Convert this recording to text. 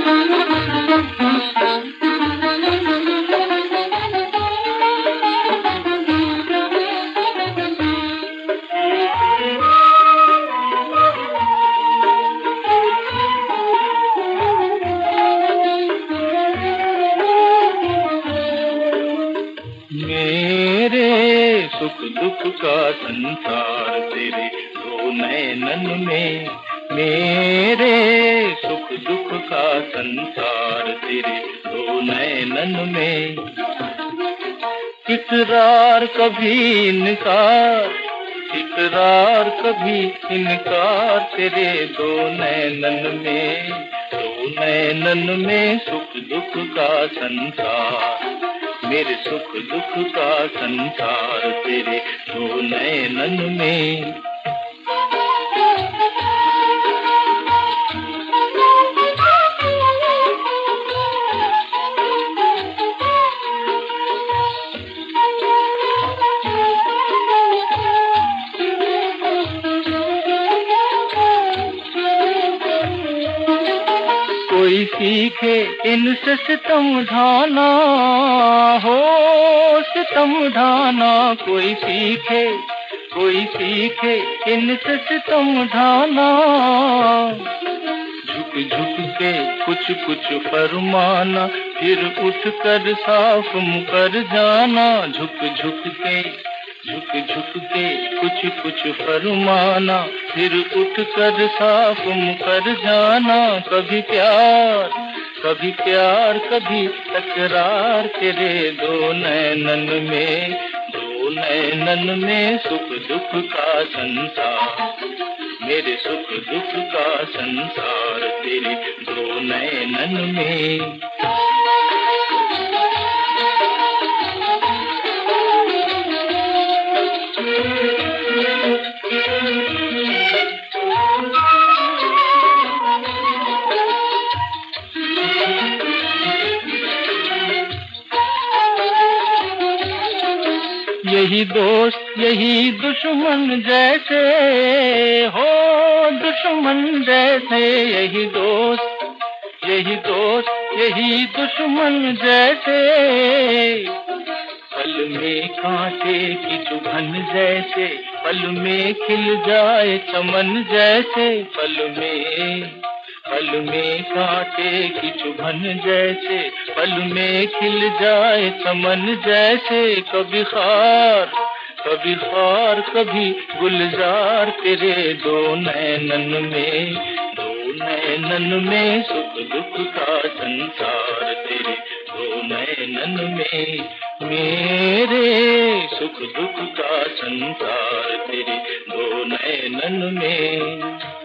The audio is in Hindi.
मेरे सुख दुख का संसार तेरे दो नैनन में, मेरे सुख दुख का संसार तेरे दो नैनन में। इकरार कभी इनकार, इकरार कभी इनकार तेरे दो नैनन में, दो नैनन में सुख दुख का संसार, मेरे सुख दुख का संसार तेरे दो नैनन में। कोई सीखे इनसे सितम ढाना, हो सितम ढाना। कोई सीखे इनसे सितम ढाना। झुक झुक के कुछ कुछ फरमाना, फिर उठ कर साफ मुकर जाना। झुक झुक के कुछ कुछ फरमाना, फिर उठ कर साफ मुकर जाना। कभी प्यार कभी तकरार तेरे दो नैनन में, दो नैनन में सुख दुख का संसार, मेरे सुख दुख का संसार तेरे दो नैनन में। यही दोस्त यही दुश्मन जैसे, हो दुश्मन जैसे। यही दोस्त यही दुश्मन जैसे। पल में कांटे की चुभन जैसे, पल में खिल जाए चमन जैसे। पल में कांटे की चुभन जैसे, पल में खिल जाए चमन जैसे। कभी खार कभी गुलजार तेरे दो नैनन में, दो नैनन में सुख दुख का संसार तेरे दो नैनन में। मेरे सुख दुख का संसार तेरे दो नैनन में।